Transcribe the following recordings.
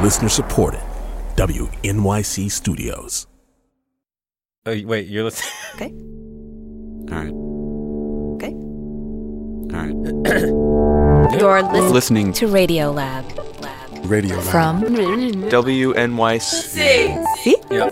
Listener supported. WNYC Studios. Wait, you're listening? Okay. All right. Okay. All right. You're Listening to Radio Lab. Radio Lab. From WNYC. See? Yeah.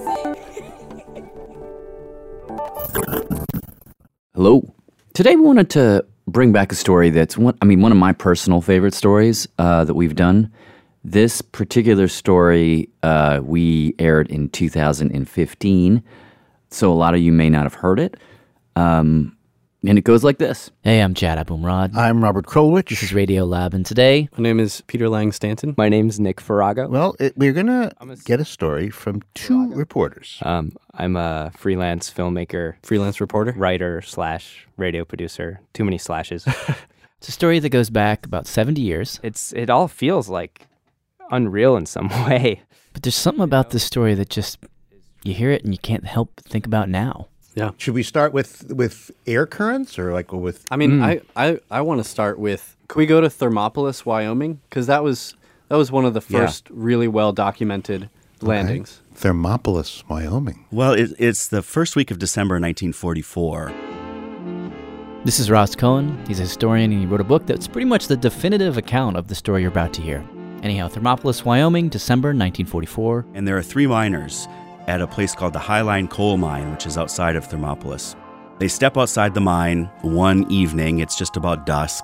Hello. Today we wanted to bring back a story that's one of my personal favorite stories that we've done. This particular story we aired in 2015, so a lot of you may not have heard it. And it goes like this. Hey, I'm Chad Abumrad. I'm Robert Krulwich. This is Radio Lab, and today... My name is Peter Lang Stanton. My name's Nick Farrago. Well, we're going to get a story from two reporters. I'm a freelance filmmaker, Freelance reporter. writer / radio producer. Too many slashes. It's a story that goes back about 70 years. It all feels like unreal in some way. But there's something about this story that just, you hear it and you can't help but think about now. Yeah. Should we start with air currents or with... I mean, I want to start with, could we go to Thermopolis, Wyoming? Because that was one of the first really well-documented landings. Thermopolis, Wyoming. Well, it's the first week of December 1944. This is Ross Cohen. He's a historian, and he wrote a book that's pretty much the definitive account of the story you're about to hear. Anyhow, Thermopolis, Wyoming, December 1944. And there are 3 miners at a place called the Highline Coal Mine, which is outside of Thermopolis. They step outside the mine one evening. It's just about dusk.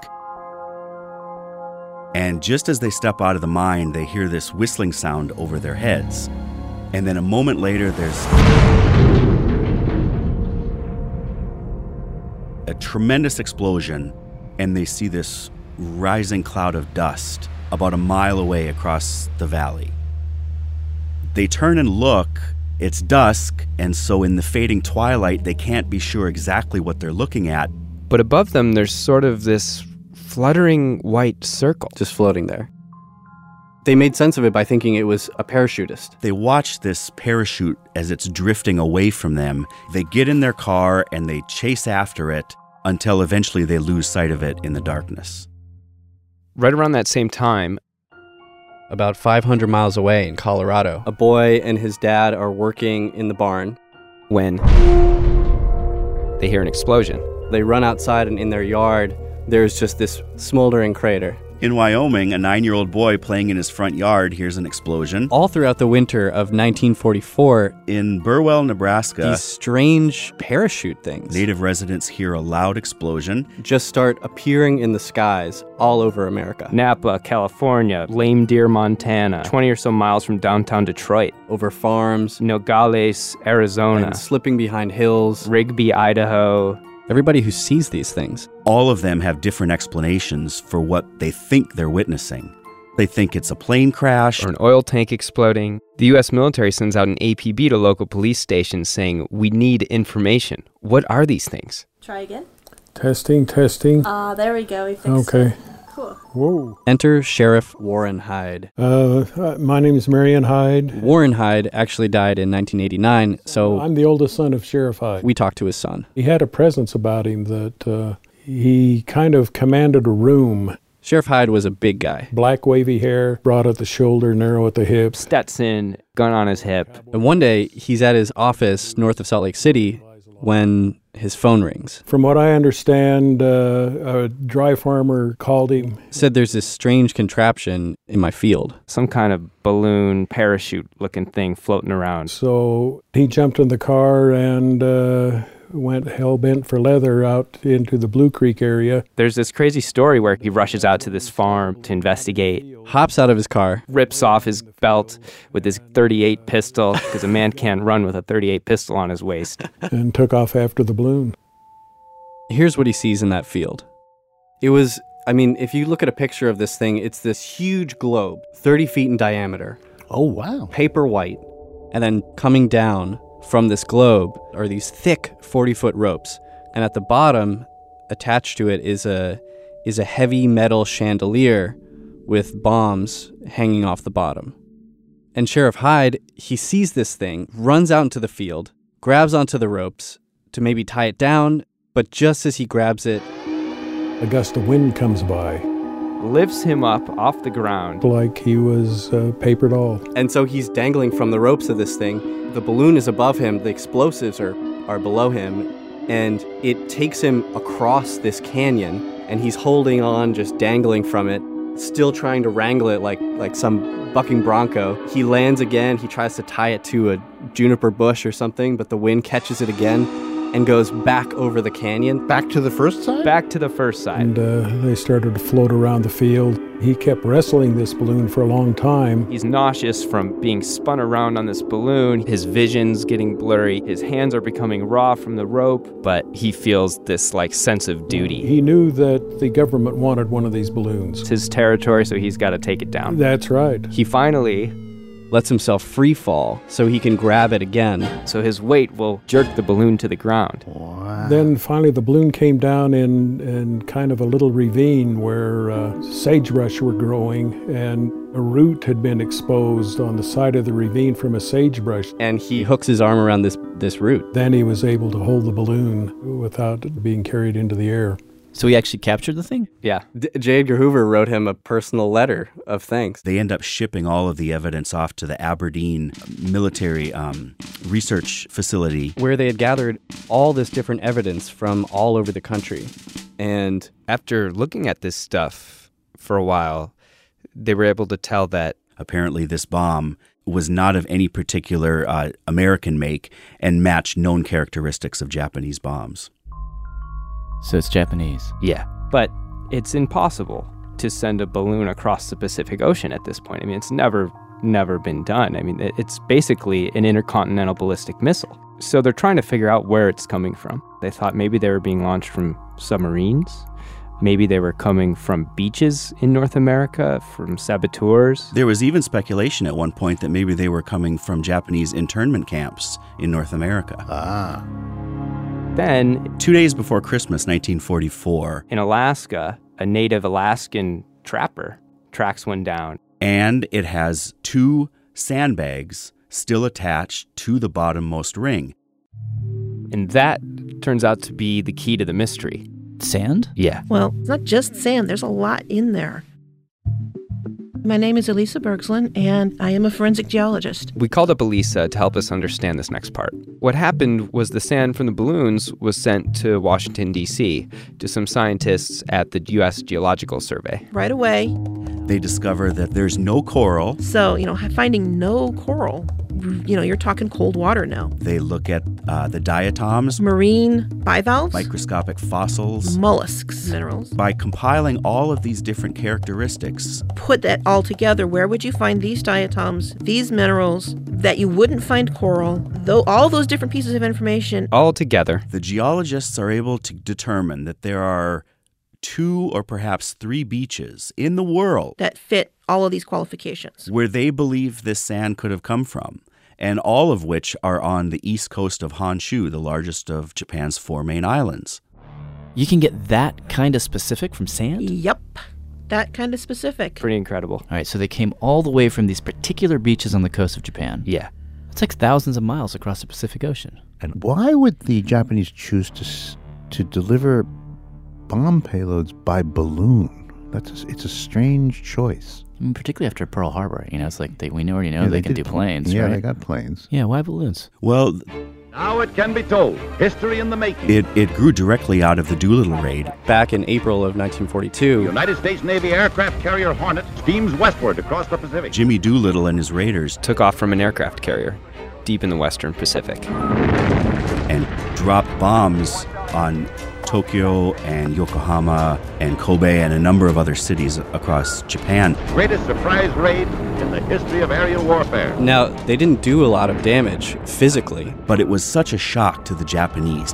And just as they step out of the mine, they hear this whistling sound over their heads. And then a moment later, there's a tremendous explosion, and they see this rising cloud of dust about a mile away across the valley. They turn and look. It's dusk, and so in the fading twilight, they can't be sure exactly what they're looking at. But above them, there's sort of this fluttering white circle. Just floating there. They made sense of it by thinking it was a parachutist. They watch this parachute as it's drifting away from them. They get in their car, and they chase after it until eventually they lose sight of it in the darkness. Right around that same time, About 500 miles away in Colorado, a boy and his dad are working in the barn. when they hear an explosion. They run outside, and in their yard, there's just this smoldering crater. In Wyoming, a 9-year-old boy playing in his front yard hears an explosion. All throughout the winter of 1944, In Burwell, Nebraska, these strange parachute things native residents hear a loud explosion. just start appearing in the skies all over America. Napa, California, Lame Deer, Montana, 20 or so miles from downtown Detroit, Over farms, Nogales, Arizona, and slipping behind hills. Rigby, Idaho. Everybody who sees these things, All of them have different explanations for what they think they're witnessing. They think it's a plane crash, Or an oil tank exploding. The U.S. military sends out an APB to local police stations saying, we need information. What are these things? Try again. Testing. There we go. We fixed Okay. it. Cool. Whoa. enter Sheriff Warren Hyde. My name is Marion Hyde. Warren Hyde actually died in 1989, so I'm the oldest son of Sheriff Hyde. we talked to his son. He had a presence about him that he kind of commanded a room. Sheriff Hyde was a big guy. Black wavy hair, broad at the shoulder, narrow at the hips. Stetson, gun on his hip. And one day, he's at his office north of Salt Lake City when his phone rings. From what I understand, a dry farmer called him. Said there's this strange contraption in my field. Some kind of balloon, parachute-looking thing floating around. So he jumped in the car and went hell-bent for leather out into the Blue Creek area. There's this crazy story where he rushes out to this farm to investigate, Hops out of his car. rips off his belt with his .38 pistol, because a man can't run with a .38 pistol on his waist. And took off after the balloon. Here's what he sees in that field. It was, if you look at a picture of this thing, it's this huge globe, 30 feet in diameter, Oh, wow. paper white, and then coming down from this globe are these thick 40-foot ropes. And at the bottom, attached to it, is a heavy metal chandelier with bombs hanging off the bottom. And Sheriff Hyde, he sees this thing, runs out into the field, grabs onto the ropes to maybe tie it down, but just as he grabs it, A gust of wind comes by, lifts him up off the ground. Like he was a paper doll. And so he's dangling from the ropes of this thing. The balloon is above him. The explosives are below him. And it takes him across this canyon. And he's holding on, just dangling from it, still trying to wrangle it like some bucking bronco. He lands again. He tries to tie it to a juniper bush or something, but the wind catches it again and goes back over the canyon. Back to the first side? Back to the first side. And they started to float around the field. He kept wrestling this balloon for a long time. He's nauseous from being spun around on this balloon. His vision's getting blurry. His hands are becoming raw from the rope, but he feels this sense of duty. He knew that the government wanted one of these balloons. It's his territory, so he's got to take it down. That's right. He finally lets himself free fall so he can grab it again. So his weight will jerk the balloon to the ground. Wow. Then finally the balloon came down in kind of a little ravine where sagebrush were growing, and a root had been exposed on the side of the ravine from a sagebrush. And he hooks his arm around this root. Then he was able to hold the balloon without it being carried into the air. So he actually captured the thing? Yeah. J. Edgar Hoover wrote him a personal letter of thanks. They end up shipping all of the evidence off to the Aberdeen military research facility, where they had gathered all this different evidence from all over the country. And after looking at this stuff for a while, they were able to tell that apparently this bomb was not of any particular American make and matched known characteristics of Japanese bombs. So it's Japanese. Yeah, but it's impossible to send a balloon across the Pacific Ocean at this point. I mean, it's never been done. I mean, it's basically an intercontinental ballistic missile. So they're trying to figure out where it's coming from. They thought maybe they were being launched from submarines. Maybe they were coming from beaches in North America, from saboteurs. There was even speculation at one point that maybe they were coming from Japanese internment camps in North America. Ah. Then, 2 days before Christmas, 1944, in Alaska, a native Alaskan trapper tracks one down. And it has 2 sandbags still attached to the bottommost ring. And that turns out to be the key to the mystery. Sand? Yeah. Well, it's not just sand. There's a lot in there. My name is Elisa Bergslin, and I am a forensic geologist. We called up Elisa to help us understand this next part. What happened was the sand from the balloons was sent to Washington, D.C., to some scientists at the U.S. Geological Survey. Right away. They discover that there's no coral. So, finding no coral, you're talking cold water now. They look at the diatoms, marine bivalves, microscopic fossils, mollusks, minerals. By compiling all of these different characteristics, put that all together, where would you find these diatoms, these minerals, that you wouldn't find coral, though all those different pieces of information? All together. The geologists are able to determine that there are 2 or perhaps 3 beaches in the world that fit all of these qualifications, where they believe this sand could have come from, and all of which are on the east coast of Honshu, the largest of Japan's 4 main islands. You can get that kind of specific from sand? Yep, that kind of specific. Pretty incredible. All right, so they came all the way from these particular beaches on the coast of Japan. Yeah. It's like thousands of miles across the Pacific Ocean. And why would the Japanese choose to deliver bomb payloads by balloon? It's a strange choice. I mean, particularly after Pearl Harbor, it's like we already know they can do planes, yeah, right? Yeah, they got planes. Yeah, why balloons? Well, now it can be told. History in the making. It grew directly out of the Doolittle raid. Back in April of 1942, United States Navy aircraft carrier Hornet steams westward across the Pacific. Jimmy Doolittle and his raiders took off from an aircraft carrier deep in the western Pacific and dropped bombs on Tokyo and Yokohama and Kobe and a number of other cities across Japan. Greatest surprise raid in the history of aerial warfare. Now, they didn't do a lot of damage physically, but it was such a shock to the Japanese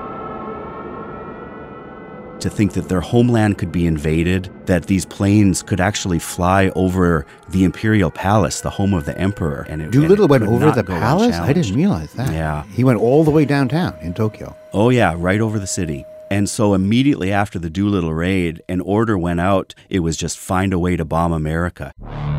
to think that their homeland could be invaded, that these planes could actually fly over the Imperial Palace, the home of the emperor. And Doolittle went over the palace? I didn't realize that. Yeah. He went all the way downtown in Tokyo. Oh, yeah, right over the city. And so immediately after the Doolittle raid, an order went out. It was just find a way to bomb America.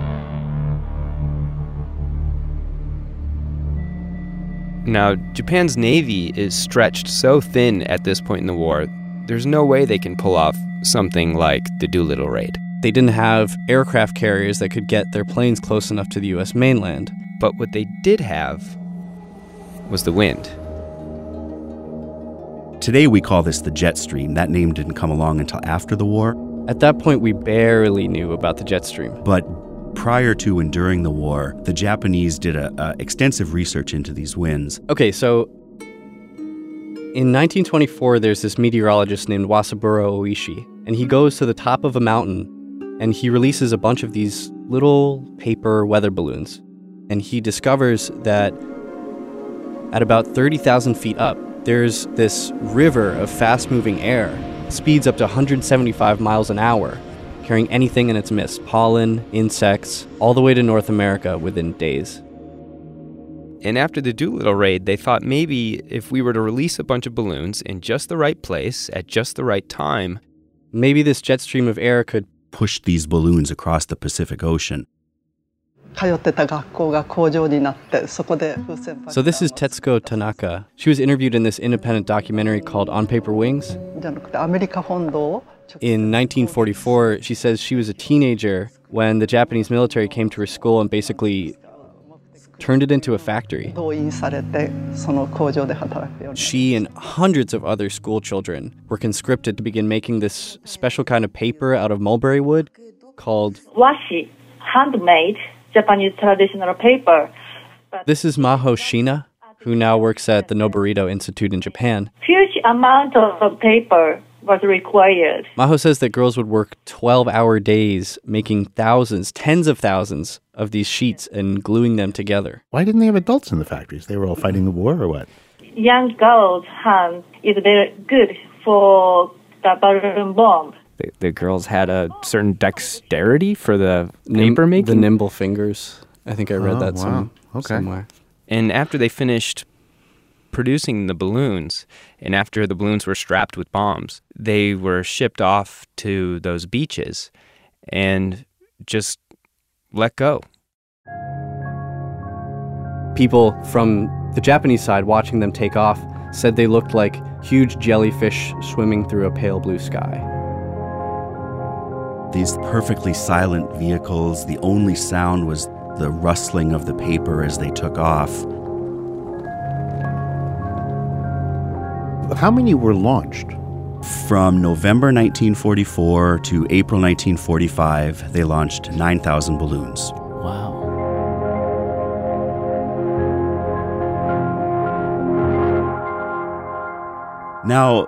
Now, Japan's navy is stretched so thin at this point in the war, there's no way they can pull off something like the Doolittle raid. They didn't have aircraft carriers that could get their planes close enough to the U.S. mainland. But what they did have was the wind. Today we call this the jet stream. That name didn't come along until after the war. At that point, we barely knew about the jet stream. But prior to and during the war, the Japanese did extensive research into these winds. Okay, so in 1924, there's this meteorologist named Wasaburo Oishi, and he goes to the top of a mountain, and he releases a bunch of these little paper weather balloons. And he discovers that at about 30,000 feet up, there's this river of fast-moving air, speeds up to 175 miles an hour, carrying anything in its midst, pollen, insects, all the way to North America within days. And after the Doolittle raid, they thought maybe if we were to release a bunch of balloons in just the right place at just the right time, maybe this jet stream of air could push these balloons across the Pacific Ocean. So this is Tetsuko Tanaka. She was interviewed in this independent documentary called On Paper Wings. In 1944, she says she was a teenager when the Japanese military came to her school and basically turned it into a factory. She and hundreds of other school children were conscripted to begin making this special kind of paper out of mulberry wood called washi, handmade Japanese traditional paper. This is Maho Shina, who now works at the Noborito Institute in Japan. Huge amount of paper was required. Maho says that girls would work 12-hour days making thousands, tens of thousands of these sheets and gluing them together. Why didn't they have adults in the factories? They were all fighting the war or what? Young girls' hand is very good for the balloon bomb. The girls had a certain dexterity for the paper making? The nimble fingers. I think I read that somewhere. And after they finished producing the balloons, and after the balloons were strapped with bombs, they were shipped off to those beaches and just let go. People from the Japanese side watching them take off said they looked like huge jellyfish swimming through a pale blue sky. These perfectly silent vehicles, the only sound was the rustling of the paper as they took off. How many were launched? From November 1944 to April 1945, they launched 9,000 balloons. Wow. Now,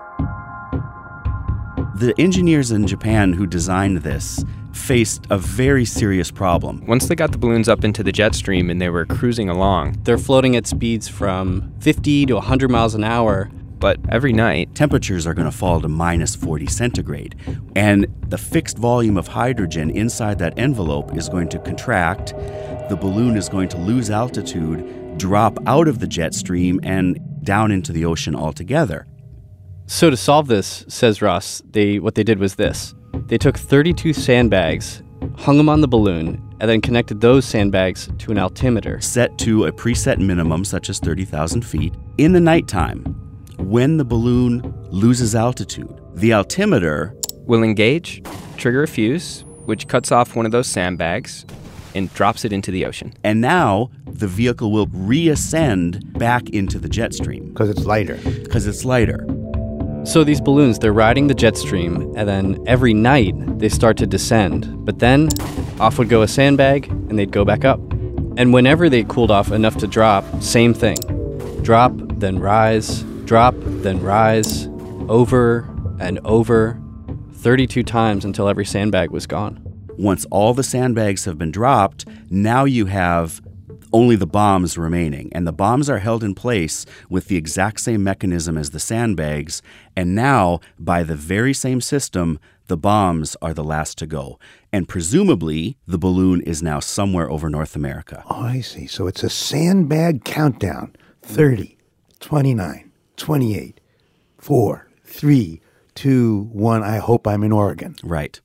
the engineers in Japan who designed this faced a very serious problem. Once they got the balloons up into the jet stream and they were cruising along, they're floating at speeds from 50 to 100 miles an hour. But every night, temperatures are going to fall to minus 40 centigrade. And the fixed volume of hydrogen inside that envelope is going to contract. The balloon is going to lose altitude, drop out of the jet stream, and down into the ocean altogether. So to solve this, says Ross, what they did was this. They took 32 sandbags, hung them on the balloon, and then connected those sandbags to an altimeter. Set to a preset minimum, such as 30,000 feet. In the nighttime, when the balloon loses altitude, the altimeter will engage, trigger a fuse, which cuts off one of those sandbags and drops it into the ocean. And now the vehicle will reascend back into the jet stream. Because it's lighter. So these balloons, they're riding the jet stream, and then every night they start to descend. But then off would go a sandbag, and they'd go back up. And whenever they cooled off enough to drop, same thing. Drop, then rise, drop, then rise, over and over, 32 times until every sandbag was gone. Once all the sandbags have been dropped, now you have only the bombs remaining. And the bombs are held in place with the exact same mechanism as the sandbags. And now, by the very same system, the bombs are the last to go. And presumably, the balloon is now somewhere over North America. Oh, I see. So it's a sandbag countdown. 30, 29, 28, 4, 3, 2, 1. I hope I'm in Oregon. Right.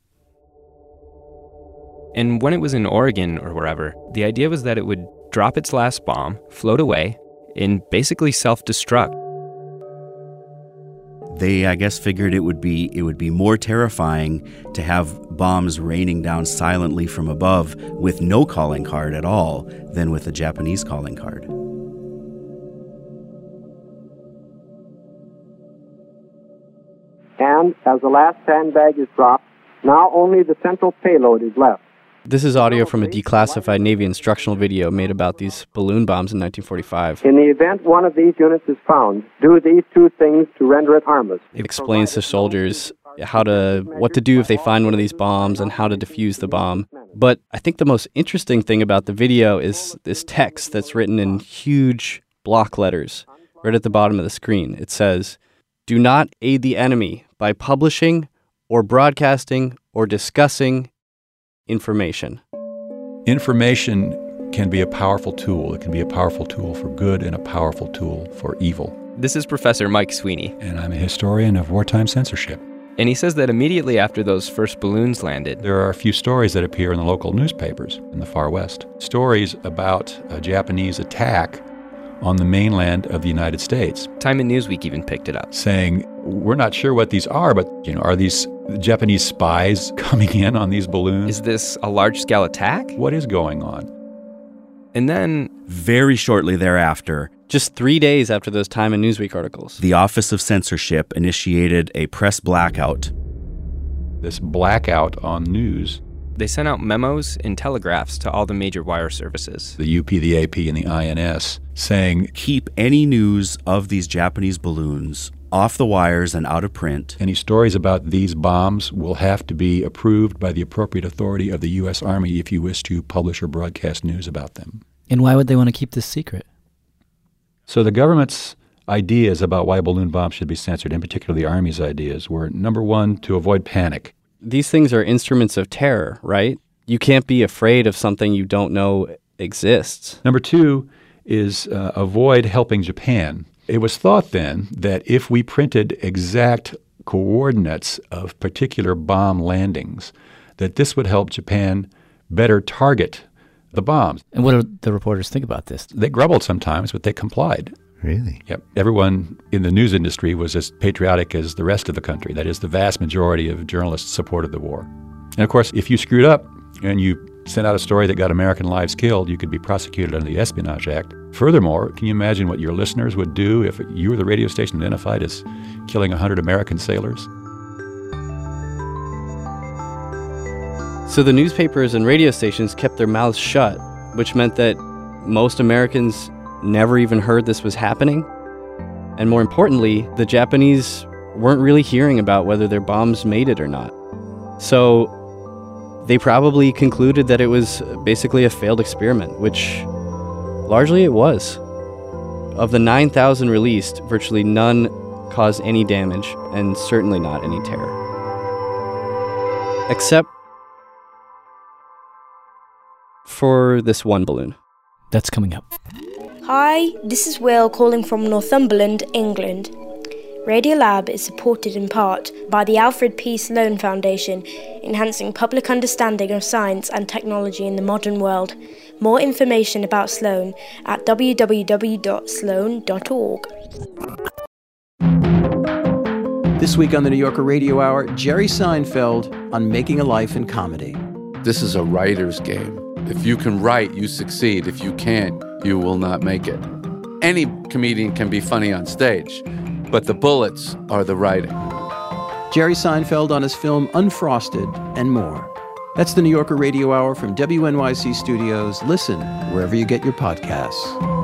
And when it was in Oregon or wherever, the idea was that it would drop its last bomb, float away, and basically self-destruct. They, I guess, figured it would be more terrifying to have bombs raining down silently from above with no calling card at all than with a Japanese calling card. And as the last sandbag is dropped, now only the central payload is left. This is audio from a declassified Navy instructional video made about these balloon bombs in 1945. In the event one of these units is found, do these two things to render it harmless. It explains to soldiers what to do if they find one of these bombs and how to defuse the bomb. But I think the most interesting thing about the video is this text that's written in huge block letters right at the bottom of the screen. It says, "Do not aid the enemy by publishing or broadcasting or discussing information." Information can be a powerful tool. It can be a powerful tool for good and a powerful tool for evil. This is Professor Mike Sweeney. And I'm a historian of wartime censorship. And he says that immediately after those first balloons landed, there are a few stories that appear in the local newspapers in the far west. Stories about a Japanese attack on the mainland of the United States. Time and Newsweek even picked it up, saying, we're not sure what these are, but, are these Japanese spies coming in on these balloons? Is this a large-scale attack? What is going on? And then, very shortly thereafter, just 3 days after those Time and Newsweek articles, the Office of Censorship initiated a press blackout. This blackout on news. They sent out memos and telegraphs to all the major wire services. The UP, the AP, and the INS, saying, keep any news of these Japanese balloons off the wires and out of print. Any stories about these bombs will have to be approved by the appropriate authority of the U.S. Army if you wish to publish or broadcast news about them. And why would they want to keep this secret? So the government's ideas about why balloon bombs should be censored, in particular the Army's ideas, were, number one, to avoid panic. These things are instruments of terror, right? You can't be afraid of something you don't know exists. Number two is avoid helping Japan. It was thought then that if we printed exact coordinates of particular bomb landings, that this would help Japan better target the bombs. And what do the reporters think about this? They grumbled sometimes, but they complied. Really? Yep. Everyone in the news industry was as patriotic as the rest of the country. That is, the vast majority of journalists supported the war. And of course, if you screwed up and you sent out a story that got American lives killed, you could be prosecuted under the Espionage Act. Furthermore, can you imagine what your listeners would do if you were the radio station identified as killing 100 American sailors? So the newspapers and radio stations kept their mouths shut, which meant that most Americans never even heard this was happening. And more importantly, the Japanese weren't really hearing about whether their bombs made it or not. So they probably concluded that it was basically a failed experiment, which largely it was. Of the 9,000 released, virtually none caused any damage, and certainly not any terror. Except for this one balloon. That's coming up. Hi, this is Will calling from Northumberland, England. Radiolab is supported in part by the Alfred P. Sloan Foundation, enhancing public understanding of science and technology in the modern world. More information about Sloan at www.sloan.org. This week on the New Yorker Radio Hour, Jerry Seinfeld on making a life in comedy. This is a writer's game. If you can write, you succeed. If you can't, you will not make it. Any comedian can be funny on stage, but the bullets are the writing. Jerry Seinfeld on his film Unfrosted and more. That's the New Yorker Radio Hour from WNYC Studios. Listen wherever you get your podcasts.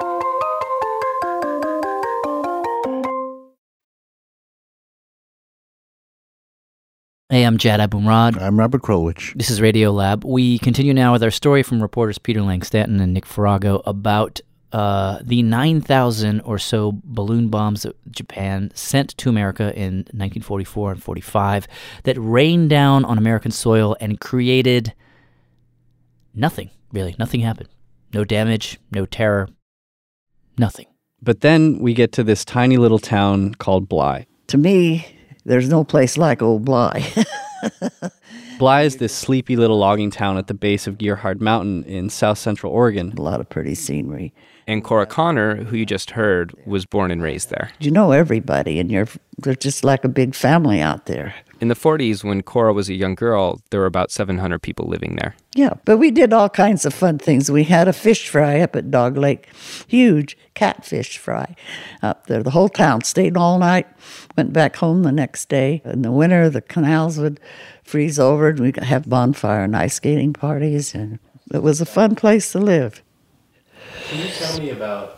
Hey, I'm Jad Abumrad. I'm Robert Krulwich. This is Radio Lab. We continue now with our story from reporters Peter Langstanton and Nick Farago about the 9,000 or so balloon bombs that Japan sent to America in 1944 and 45 that rained down on American soil and created nothing, really. Nothing happened. No damage, no terror, nothing. But then we get to this tiny little town called Bly. To me, there's no place like old Bly. Bly is this sleepy little logging town at the base of Gerhard Mountain in south central Oregon. A lot of pretty scenery. And Cora Connor, who you just heard, was born and raised there. You know everybody, and they're just like a big family out there. In the 40s, when Cora was a young girl, there were about 700 people living there. Yeah, but we did all kinds of fun things. We had a fish fry up at Dog Lake, huge catfish fry up there. The whole town stayed all night, went back home the next day. In the winter, the canals would freeze over, and we'd have bonfire and ice skating parties, and it was a fun place to live. Can you tell me about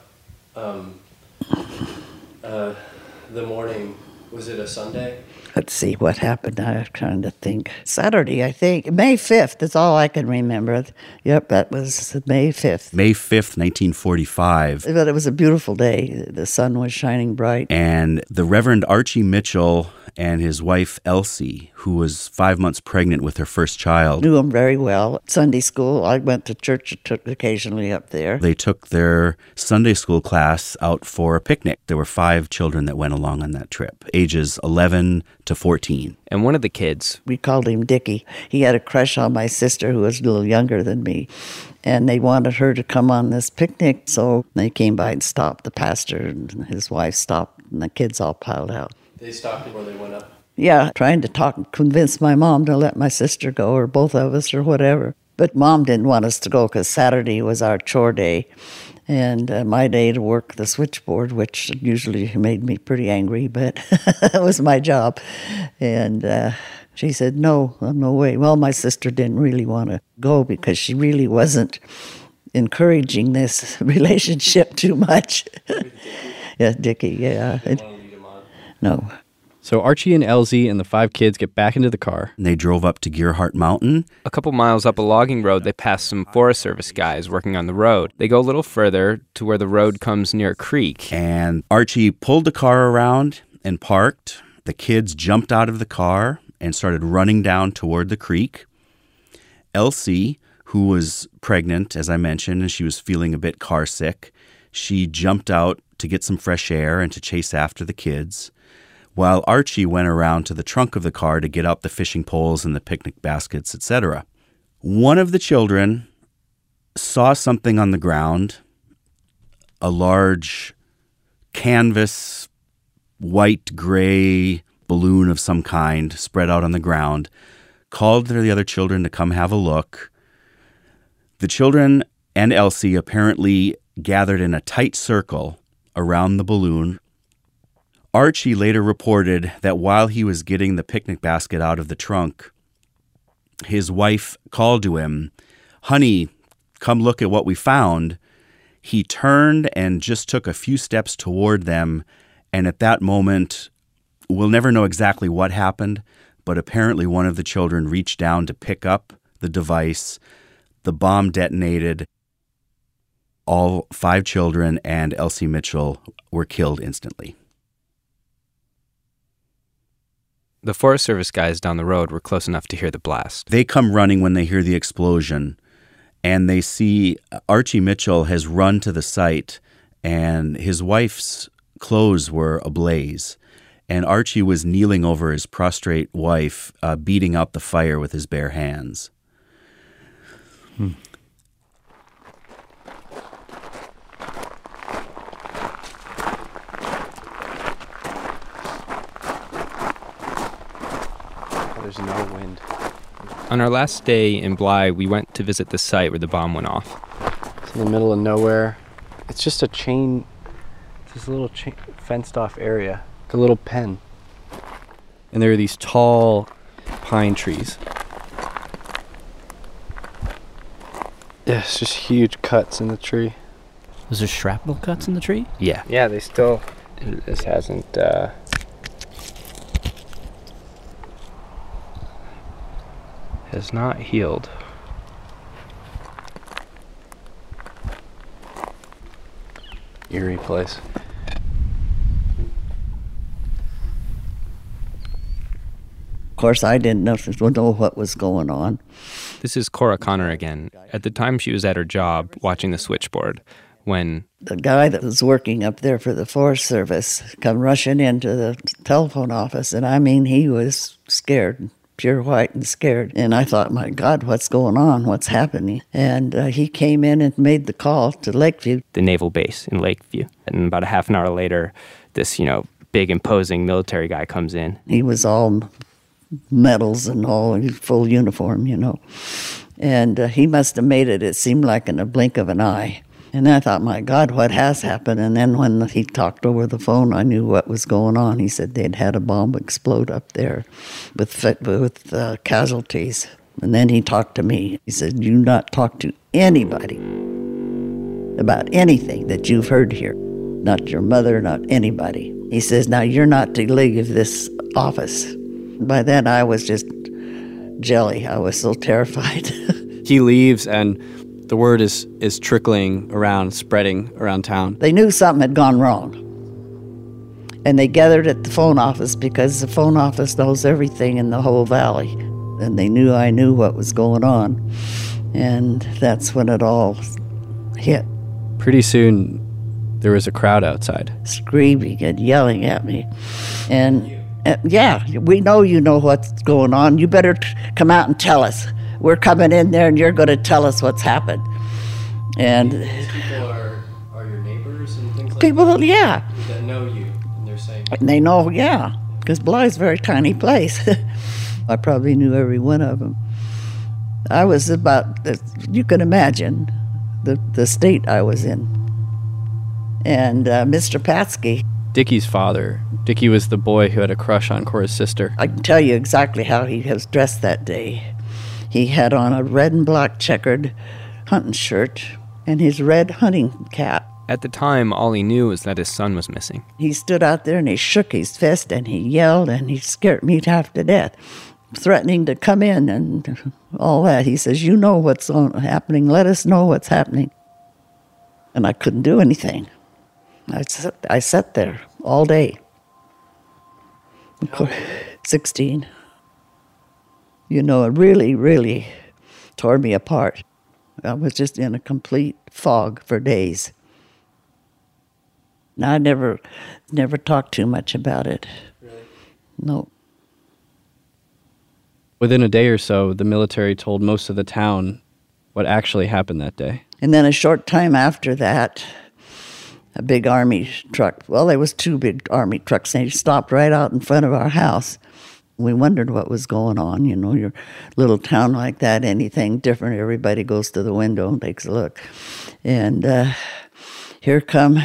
the morning? Was it a Sunday? Let's see what happened. I'm trying to think. Saturday, I think. May 5th is all I can remember. Yep, that was May 5th. May 5th, 1945. But it was a beautiful day. The sun was shining bright. And the Reverend Archie Mitchell and his wife, Elsie, who was 5 months pregnant with her first child. Knew him very well. Sunday school, I went to church occasionally up there. They took their Sunday school class out for a picnic. There were 5 children that went along on that trip, ages 11 to 14. And one of the kids, we called him Dickie. He had a crush on my sister, who was a little younger than me. And they wanted her to come on this picnic, so they came by and stopped. The pastor and his wife stopped, and the kids all piled out. They stopped before they went up? Yeah, trying to convince my mom to let my sister go, or both of us, or whatever. But Mom didn't want us to go because Saturday was our chore day, and my day to work the switchboard, which usually made me pretty angry, but it was my job. And she said, no way. Well, my sister didn't really want to go because she really wasn't encouraging this relationship too much. Yeah, Dickie, yeah. No. So Archie and Elsie and the 5 kids get back into the car. And they drove up to Gearhart Mountain. A couple miles up a logging road, they pass some Forest Service guys working on the road. They go a little further to where the road comes near a creek. And Archie pulled the car around and parked. The kids jumped out of the car and started running down toward the creek. Elsie, who was pregnant, as I mentioned, and she was feeling a bit car sick, she jumped out to get some fresh air and to chase after the kids, while Archie went around to the trunk of the car to get out the fishing poles and the picnic baskets, etc. One of the children saw something on the ground, a large canvas, white-gray balloon of some kind spread out on the ground, called to the other children to come have a look. The children and Elsie apparently gathered in a tight circle around the balloon. Archie later reported that while he was getting the picnic basket out of the trunk, his wife called to him, "Honey, come look at what we found." He turned and just took a few steps toward them, and at that moment, we'll never know exactly what happened, but apparently one of the children reached down to pick up the device. The bomb detonated. All 5 children and Elsie Mitchell were killed instantly. The Forest Service guys down the road were close enough to hear the blast. They come running when they hear the explosion, and they see Archie Mitchell has run to the site, and his wife's clothes were ablaze. And Archie was kneeling over his prostrate wife, beating out the fire with his bare hands. There's no wind. On our last day in Bly, we went to visit the site where the bomb went off. It's in the middle of nowhere. It's just a chain, it's this little fenced off area, like a little pen. And there are these tall pine trees. Yeah, it's just huge cuts in the tree. Was there shrapnel cuts in the tree? Yeah. Yeah, they still, this hasn't, has not healed. Eerie place. Of course, I didn't know what was going on. This is Cora Connor again. At the time, she was at her job watching the switchboard when the guy that was working up there for the Forest Service come rushing into the telephone office, and I mean, he was scared. pure white and scared. And I thought, my God, what's going on? What's happening? And he came in and made the call to Lakeview. The naval base in Lakeview. And about a half an hour later, this, big imposing military guy comes in. He was all medals and all, full uniform, And he must have made it seemed like in a blink of an eye. And I thought, my God, what has happened? And then when he talked over the phone, I knew what was going on. He said they'd had a bomb explode up there with casualties. And then he talked to me. He said, "Do not talk to anybody about anything that you've heard here. Not your mother, not anybody." He says, "Now you're not to leave this office." By then I was just jelly. I was so terrified. He leaves and the word is trickling around, spreading around town. They knew something had gone wrong. And they gathered at the phone office because the phone office knows everything in the whole valley. And they knew I knew what was going on. And that's when it all hit. Pretty soon, there was a crowd outside. Screaming and yelling at me. And yeah, we know you know what's going on. You better come out and tell us. We're coming in there and you're going to tell us what's happened. And these people are your neighbors and things like people, that? Yeah. That know you, and they're saying... And they know, yeah, because Blythe's a very tiny place. I probably knew every one of them. I was about, you can imagine, the state I was in. And Mr. Patsky... Dickie's father. Dickie was the boy who had a crush on Cora's sister. I can tell you exactly how he was dressed that day. He had on a red and black checkered hunting shirt and his red hunting cap. At the time, all he knew was that his son was missing. He stood out there and he shook his fist and he yelled and he scared me half to death, threatening to come in and all that. He says, "You know what's happening. Let us know what's happening." And I couldn't do anything. I sat there all day. 16. It really, really tore me apart. I was just in a complete fog for days. Now, I never talked too much about it. Really? No. Within a day or so, the military told most of the town what actually happened that day. And then a short time after that, a big army truck, well, there was 2 big army trucks, and they stopped right out in front of our house. We wondered what was going on. Your little town like that, anything different, everybody goes to the window and takes a look. And here come,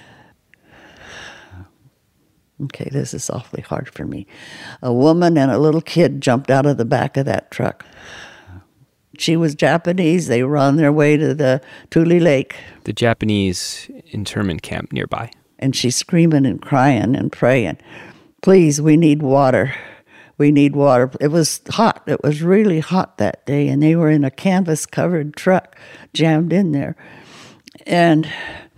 okay, this is awfully hard for me. A woman and a little kid jumped out of the back of that truck. She was Japanese. They were on their way to the Tule Lake. The Japanese internment camp nearby. And she's screaming and crying and praying, "Please, we need water. We need water." It was hot. It was really hot that day, and they were in a canvas-covered truck jammed in there. And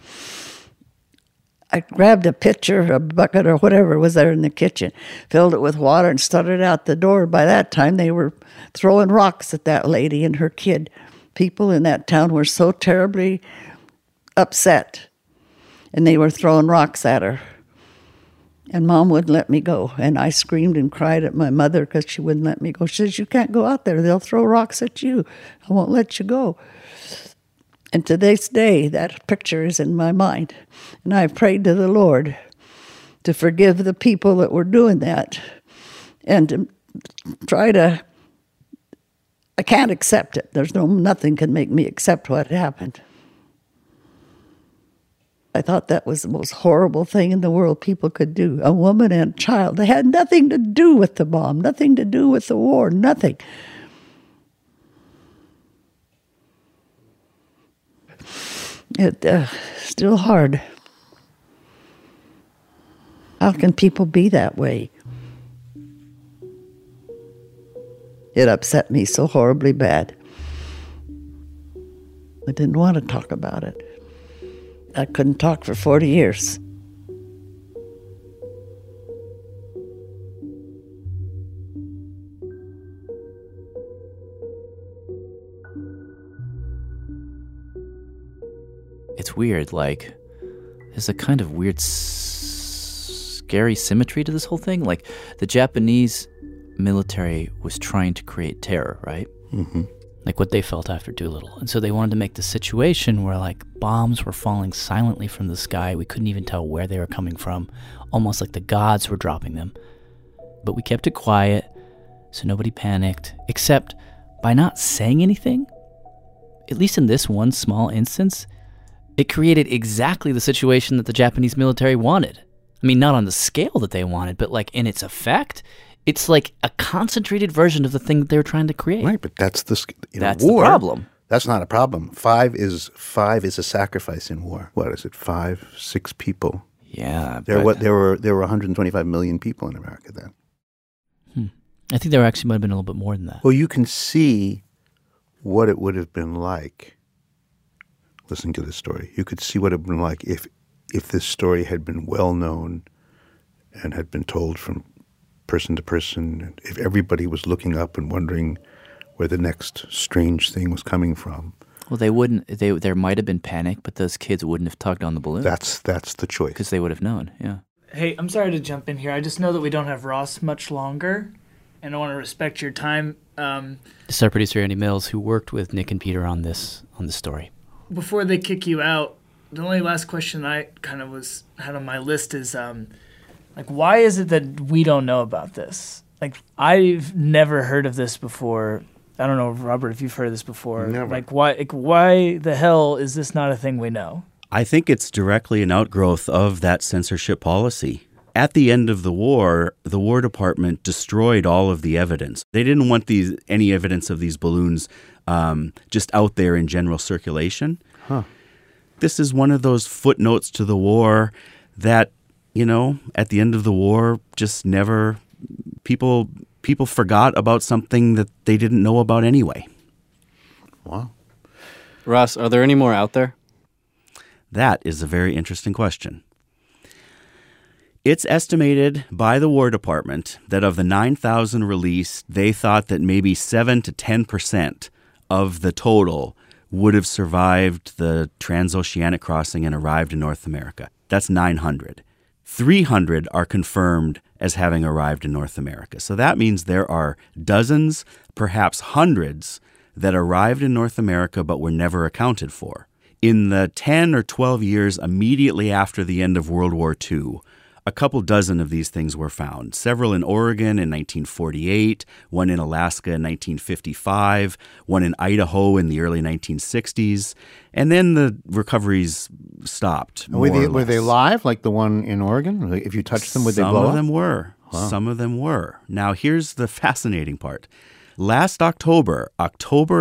I grabbed a pitcher, a bucket, or whatever was there in the kitchen, filled it with water, and started out the door. By that time, they were throwing rocks at that lady and her kid. People in that town were so terribly upset, and they were throwing rocks at her. And Mom wouldn't let me go. And I screamed and cried at my mother because she wouldn't let me go. She says, "You can't go out there. They'll throw rocks at you. I won't let you go." And to this day, that picture is in my mind. And I've prayed to the Lord to forgive the people that were doing that and to try to, I can't accept it. Nothing can make me accept what happened. I thought that was the most horrible thing in the world people could do. A woman and a child. They had nothing to do with the bomb, nothing to do with the war, nothing. It's still hard. How can people be that way? It upset me so horribly bad. I didn't want to talk about it. I couldn't talk for 40 years. It's weird, like, there's a kind of weird, scary symmetry to this whole thing. Like, the Japanese military was trying to create terror, right? Mm-hmm. Like what they felt after Doolittle. And so they wanted to make the situation where like bombs were falling silently from the sky. We couldn't even tell where they were coming from, almost like the gods were dropping them. But we kept it quiet, so nobody panicked, except by not saying anything, at least in this one small instance, it created exactly the situation that the Japanese military wanted. I mean, not on the scale that they wanted, but like in its effect, it's like a concentrated version of the thing that they were trying to create. Right, but that's the war. The problem. That's not a problem. Five is a sacrifice in war. What is it? 5, 6 people. Yeah. There were 125 million people in America then. I think there actually might have been a little bit more than that. Well, you can see what it would have been like listening to this story. You could see what it would have been like if this story had been well known and had been told from person to person, if everybody was looking up and wondering where the next strange thing was coming from. Well, they wouldn't. There might have been panic, but those kids wouldn't have tugged on the balloon. That's the choice. Because they would have known, yeah. Hey, I'm sorry to jump in here. I just know that we don't have Ross much longer, and I want to respect your time. This is our producer, Andy Mills, who worked with Nick and Peter on this story. Before they kick you out, the only last question I kind of had on my list is, why is it that we don't know about this? Like, I've never heard of this before. I don't know, Robert, if you've heard of this before. Never. Why the hell is this not a thing we know? I think it's directly an outgrowth of that censorship policy. At the end of the War Department destroyed all of the evidence. They didn't want any evidence of these balloons just out there in general circulation. Huh. This is one of those footnotes to the war that, at the end of the war, just never people forgot about something that they didn't know about anyway. Wow. Ross, are there any more out there? That is a very interesting question. It's estimated by the War Department that of the 9,000 released, they thought that maybe 7 to 10% of the total would have survived the transoceanic crossing and arrived in North America. That's 900. 300 are confirmed as having arrived in North America. So that means there are dozens, perhaps hundreds, that arrived in North America but were never accounted for. In the 10 or 12 years immediately after the end of World War II, a couple dozen of these things were found, several in Oregon in 1948, one in Alaska in 1955, one in Idaho in the early 1960s, and then the recoveries stopped. Were they live, like the one in Oregon? If you touched them, would they blow up? Some of them were. Wow. Some of them were. Now, here's the fascinating part. Last October of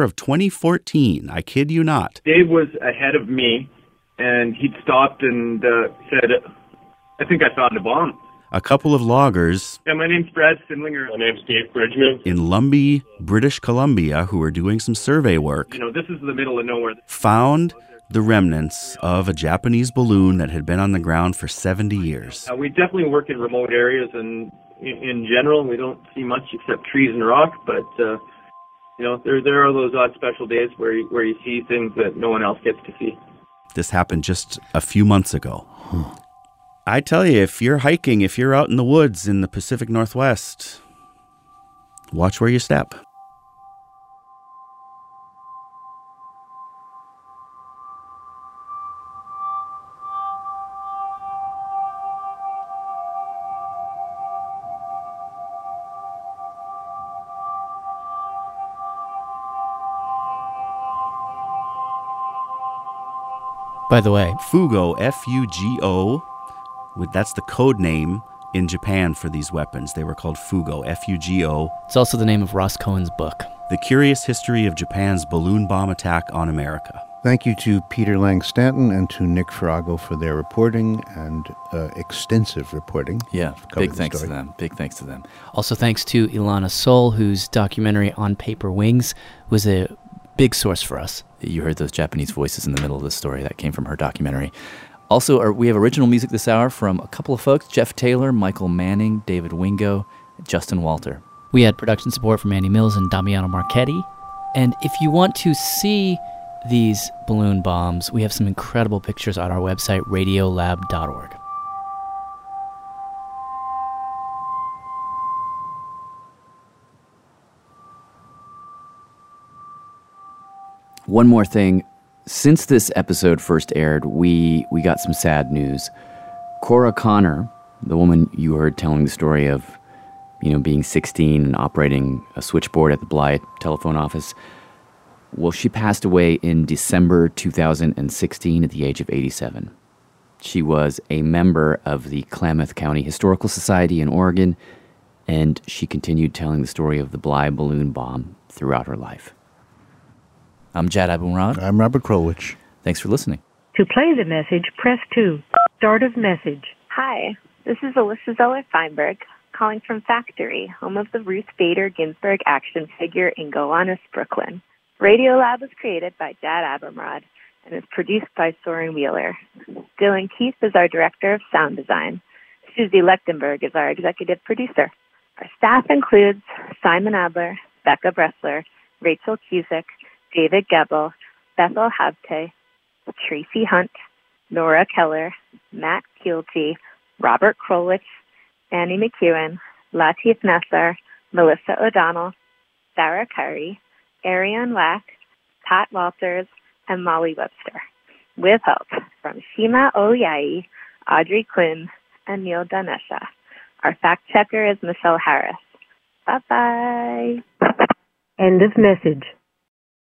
2014, I kid you not. Dave was ahead of me, and he'd stopped and said, I think I found a bomb. A couple of loggers. Yeah, my name's Brad Sindlinger. My name's Dave Bridgman. In Lumbee, British Columbia, who were doing some survey work. This is the middle of nowhere. Found the remnants of a Japanese balloon that had been on the ground for 70 years. We definitely work in remote areas, and in general, we don't see much except trees and rock, but, there are those odd special days where you see things that no one else gets to see. This happened just a few months ago. I tell you, if you're hiking, if you're out in the woods in the Pacific Northwest, watch where you step. By the way, Fugo, F-U-G-O, that's the code name in Japan for these weapons. They were called Fugo, F-U-G-O. It's also the name of Ross Cohen's book. The Curious History of Japan's Balloon Bomb Attack on America. Thank you to Peter Lang Stanton and to Nick Farago for their reporting and extensive reporting. Yeah, big thanks to them. Big thanks to them. Also thanks to Ilana Soul, whose documentary On Paper Wings was a big source for us. You heard those Japanese voices in the middle of the story. That came from her documentary. Also, we have original music this hour from a couple of folks, Jeff Taylor, Michael Manning, David Wingo, Justin Walter. We had production support from Andy Mills and Damiano Marchetti. And if you want to see these balloon bombs, we have some incredible pictures on our website, radiolab.org. One more thing. Since this episode first aired, we got some sad news. Cora Connor, the woman you heard telling the story of, being 16 and operating a switchboard at the Blythe telephone office, well, she passed away in December 2016 at the age of 87. She was a member of the Klamath County Historical Society in Oregon, and she continued telling the story of the Bly balloon bomb throughout her life. I'm Jad Abumrad. I'm Robert Krulwich. Thanks for listening. To play the message, press 2. Start of message. Hi, this is Alyssa Zeller-Feinberg, calling from Factory, home of the Ruth Bader Ginsburg action figure in Gowanus, Brooklyn. Radiolab was created by Jad Abumrad and is produced by Soren Wheeler. Dylan Keith is our director of sound design. Susie Lechtenberg is our executive producer. Our staff includes Simon Adler, Becca Bressler, Rachel Cusick, David Gebel, Bethel Habte, Tracy Hunt, Nora Keller, Matt Keelty, Robert Krulwich, Annie McEwen, Latif Nassar, Melissa O'Donnell, Sarah Curry, Ariane Lack, Pat Walters, and Molly Webster, with help from Shima Oyai, Audrey Quinn, and Neil Danesha. Our fact checker is Michelle Harris. Bye-bye. End of message.